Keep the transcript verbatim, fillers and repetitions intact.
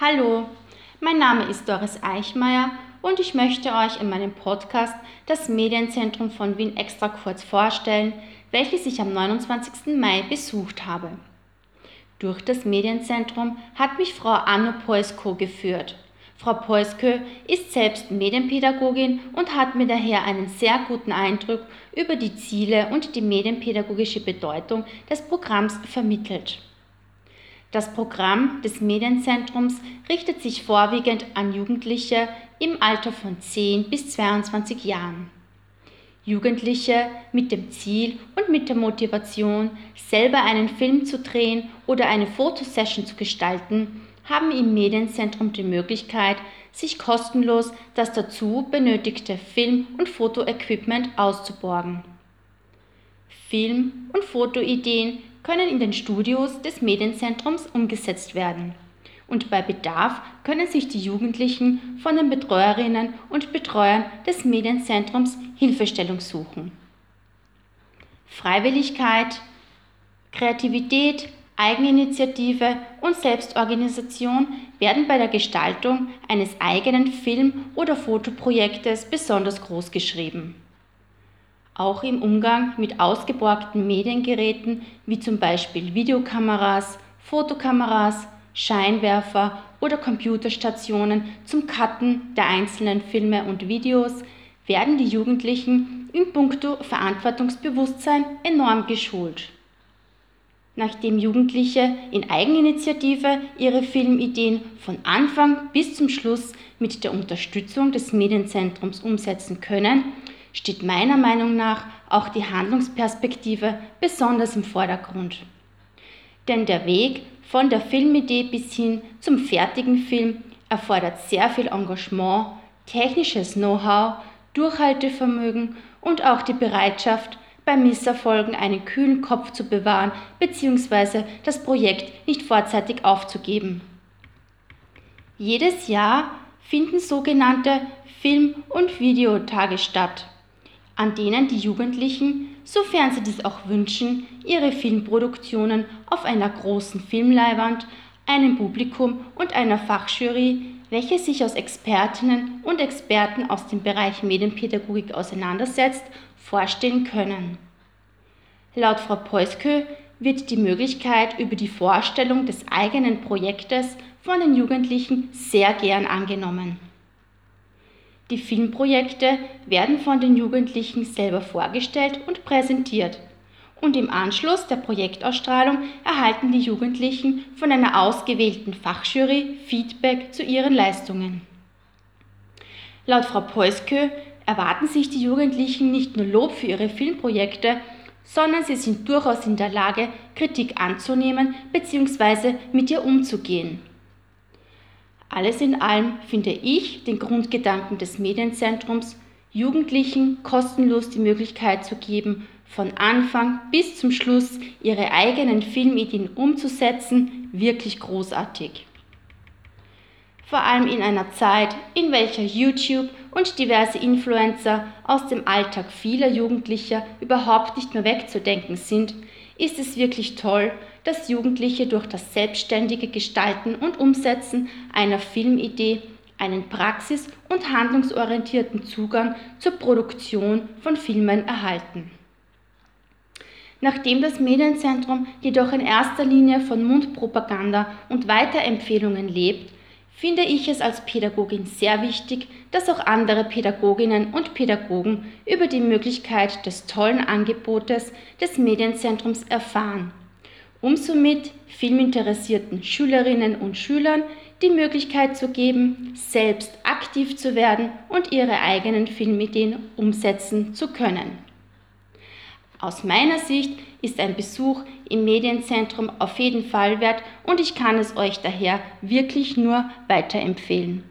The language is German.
Hallo, mein Name ist Doris Eichmeier und ich möchte euch in meinem Podcast das Medienzentrum von Wien extra kurz vorstellen, welches ich am neunundzwanzigsten Mai besucht habe. Durch das Medienzentrum hat mich Frau Anno Poesko geführt. Frau Poesko ist selbst Medienpädagogin und hat mir daher einen sehr guten Eindruck über die Ziele und die medienpädagogische Bedeutung des Programms vermittelt. Das Programm des Medienzentrums richtet sich vorwiegend an Jugendliche im Alter von zehn bis zweiundzwanzig Jahren. Jugendliche mit dem Ziel und mit der Motivation, selber einen Film zu drehen oder eine Fotosession zu gestalten, haben im Medienzentrum die Möglichkeit, sich kostenlos das dazu benötigte Film- und Fotoequipment auszuborgen. Film- und Fotoideen können in den Studios des Medienzentrums umgesetzt werden. Und bei Bedarf können sich die Jugendlichen von den Betreuerinnen und Betreuern des Medienzentrums Hilfestellung suchen. Freiwilligkeit, Kreativität, Eigeninitiative und Selbstorganisation werden bei der Gestaltung eines eigenen Film- oder Fotoprojektes besonders groß geschrieben. Auch im Umgang mit ausgeborgten Mediengeräten wie zum Beispiel Videokameras, Fotokameras, Scheinwerfer oder Computerstationen zum Cutten der einzelnen Filme und Videos werden die Jugendlichen in puncto Verantwortungsbewusstsein enorm geschult. Nachdem Jugendliche in Eigeninitiative ihre Filmideen von Anfang bis zum Schluss mit der Unterstützung des Medienzentrums umsetzen können, steht meiner Meinung nach auch die Handlungsperspektive besonders im Vordergrund. Denn der Weg von der Filmidee bis hin zum fertigen Film erfordert sehr viel Engagement, technisches Know-how, Durchhaltevermögen und auch die Bereitschaft, bei Misserfolgen einen kühlen Kopf zu bewahren bzw. das Projekt nicht vorzeitig aufzugeben. Jedes Jahr finden sogenannte Film- und Videotage statt, an denen die Jugendlichen, sofern sie dies auch wünschen, ihre Filmproduktionen auf einer großen Filmleinwand, einem Publikum und einer Fachjury, welche sich aus Expertinnen und Experten aus dem Bereich Medienpädagogik auseinandersetzt, vorstellen können. Laut Frau Poesko wird die Möglichkeit über die Vorstellung des eigenen Projektes von den Jugendlichen sehr gern angenommen. Die Filmprojekte werden von den Jugendlichen selber vorgestellt und präsentiert und im Anschluss der Projektausstrahlung erhalten die Jugendlichen von einer ausgewählten Fachjury Feedback zu ihren Leistungen. Laut Frau Poesko erwarten sich die Jugendlichen nicht nur Lob für ihre Filmprojekte, sondern sie sind durchaus in der Lage, Kritik anzunehmen bzw. mit ihr umzugehen. Alles in allem finde ich den Grundgedanken des Medienzentrums, Jugendlichen kostenlos die Möglichkeit zu geben, von Anfang bis zum Schluss ihre eigenen Filmideen umzusetzen, wirklich großartig. Vor allem in einer Zeit, in welcher YouTube und diverse Influencer aus dem Alltag vieler Jugendlicher überhaupt nicht mehr wegzudenken sind, ist es wirklich toll, dass Jugendliche durch das selbstständige Gestalten und Umsetzen einer Filmidee einen praxis- und handlungsorientierten Zugang zur Produktion von Filmen erhalten. Nachdem das Medienzentrum jedoch in erster Linie von Mundpropaganda und Weiterempfehlungen lebt, finde ich es als Pädagogin sehr wichtig, dass auch andere Pädagoginnen und Pädagogen über die Möglichkeit des tollen Angebotes des Medienzentrums erfahren, um somit filminteressierten Schülerinnen und Schülern die Möglichkeit zu geben, selbst aktiv zu werden und ihre eigenen Filmideen umsetzen zu können. Aus meiner Sicht ist ein Besuch im Medienzentrum auf jeden Fall wert und ich kann es euch daher wirklich nur weiterempfehlen.